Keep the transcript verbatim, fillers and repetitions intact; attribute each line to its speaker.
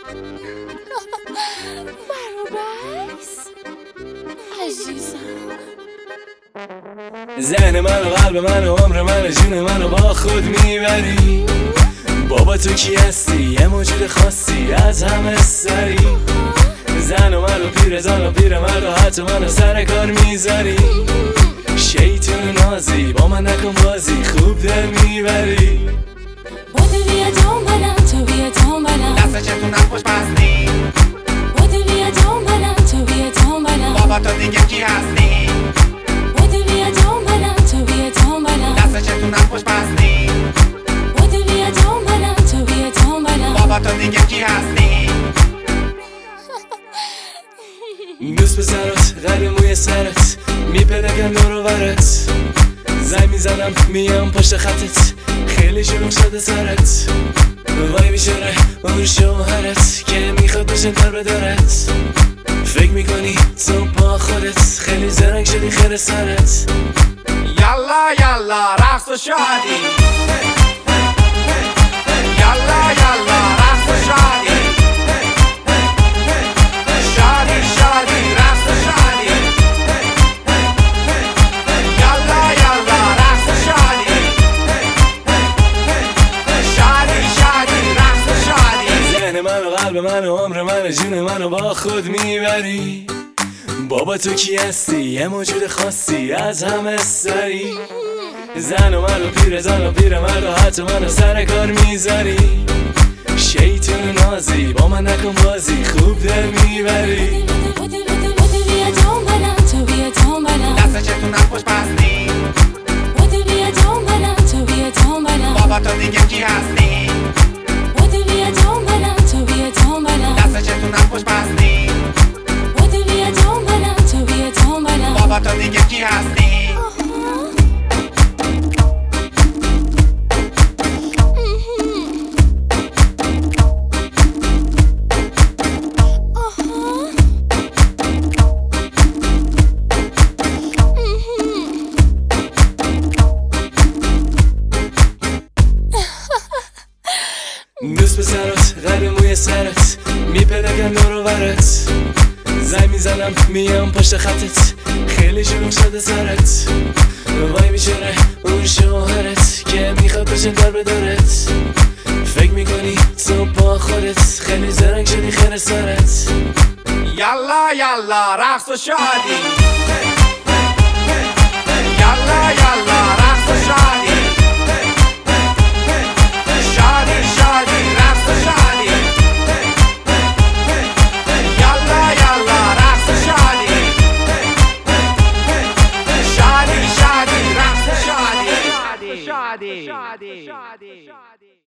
Speaker 1: برابرس عزیزم،
Speaker 2: ذهن من و قلب من و عمر من و جون من رو با خود میبری. بابا تو کی هستی؟ یه موجود خاصی از همه سری. زن و من و پیر زن و پیر مرد و حتی من رو سر کار میذاری. شیطون نازی با من نکن بازی، خوب دل میبری.
Speaker 1: بودو بیا دنبالم، تو بیا دنبالم،
Speaker 3: دست چتون از پشت بستی.
Speaker 1: بودو بیا دنبالم، تو بیا دنبالم،
Speaker 3: بابا تو دیگه کی هستی؟
Speaker 1: بودو بیا دنبالم، تو بیا دنبالم،
Speaker 3: دست چتون از پشت بستی.
Speaker 1: بودو بیا دنبالم، تو بیا دنبالم،
Speaker 3: بابا تو دیگه کی هستی؟
Speaker 2: دوست به سرت غیر موی سرت میپدگم دور و برت. زنگ میزنم میام پشت خطت، خیلی شروع شده سرت. وای میشاره اون شوهرت که میخواد بشه در بدارت. فکر میکنی تو با خودت خیلی زرنگ شدی خیر سرت.
Speaker 3: یالا یالا رقص و شادی. یالا یالا رقص و شادی. شادی شادی رقص و شادی. یالا یالا رقص و شادی. شادی شادی رقص و شادی.
Speaker 2: ذهن من و قلب من و عمر من و جون من رو با خود میبری. بابا تو کی هستی؟ یه موجود خاصی از همه سری. زن و من و پیر زن و پیر مرد و حتی من رو سر کار میذاری. شیطون نازی با من نکن بازی، خوب دل میبری.
Speaker 1: بودو بودو بودو بیا دنبالم، تو بیا دنبالم،
Speaker 3: دست چتون از پشت بستی.
Speaker 1: بودو بیا دنبالم، تو بیا دنبالم،
Speaker 3: بابا تو دیگه کی هستی؟
Speaker 1: بودو بیا دنبالم، تو بیا دنبالم،
Speaker 3: دست چتون از پشت بستی.
Speaker 1: بودو بیا دنبالم، تو بیا دنبالم،
Speaker 3: بابا تو دیگه کی هستی؟
Speaker 2: دوست به سرت غیر موی سرت میپدگم دور و برت. زنگ میزنم میام پشت خطت، خیلی شروع شده سرت. وای میشاره اون شوهرت که میخواد بشه در بدارت. فکر میکنی تو با خودت خیلی زرنگ شدی خیر سرت.
Speaker 3: یالا یالا رقص و شادی. یالا یالا رقص و شادی. شادی شادی رقص و شادی. یالا یالا رقص و شادی. شادی شادی رقص و شادی. شادی شادی.